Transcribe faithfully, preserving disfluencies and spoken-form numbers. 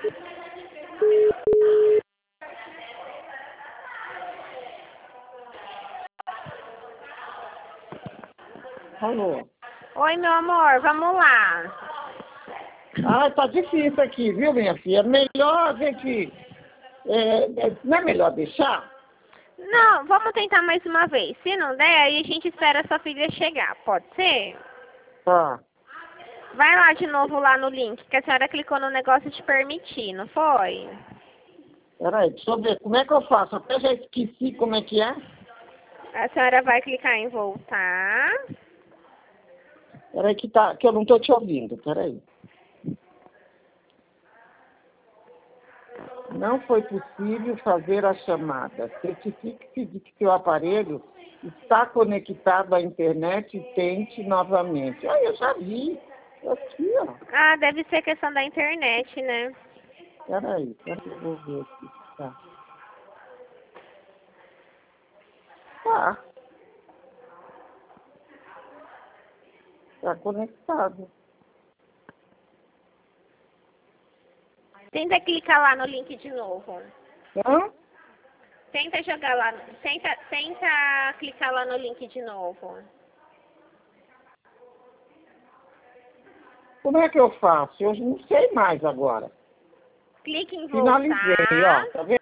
Alô? Oi, meu amor, vamos lá. Ah, tá difícil aqui, viu, minha filha? Melhor a gente... É, é, não é melhor deixar? Não, vamos tentar mais uma vez. Se não der, aí a gente espera a sua filha chegar. Pode ser? Tá. Vai lá de novo lá no link, que a senhora clicou no negócio de permitir, não foi? Peraí, deixa eu ver. Como é que eu faço? Até já esqueci como é que é. A senhora vai clicar em voltar. Peraí que, tá, que eu não tô te ouvindo. Peraí. Não foi possível fazer a chamada. Certifique-se de que seu aparelho está conectado à internet e tente novamente. Ah, eu já vi. Aqui, ó. Ah, deve ser questão da internet, né? Peraí, peraí, eu vou ver aqui. Tá. Tá. Tá conectado. Tenta clicar lá no link de novo. Hã? Tenta jogar lá. Tenta, tenta clicar lá no link de novo. Como é que eu faço? Eu não sei mais agora. Clique em Finalizei, voltar. ó. Tá vendo?